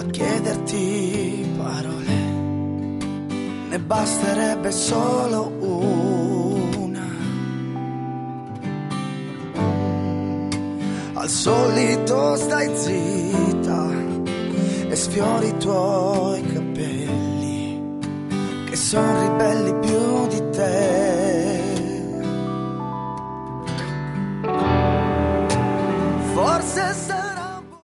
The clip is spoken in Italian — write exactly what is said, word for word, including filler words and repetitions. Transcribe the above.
chiederti parole, ne basterebbe solo una. Al solito stai zitta e sfiori i tuoi capelli, che sono ribelli più di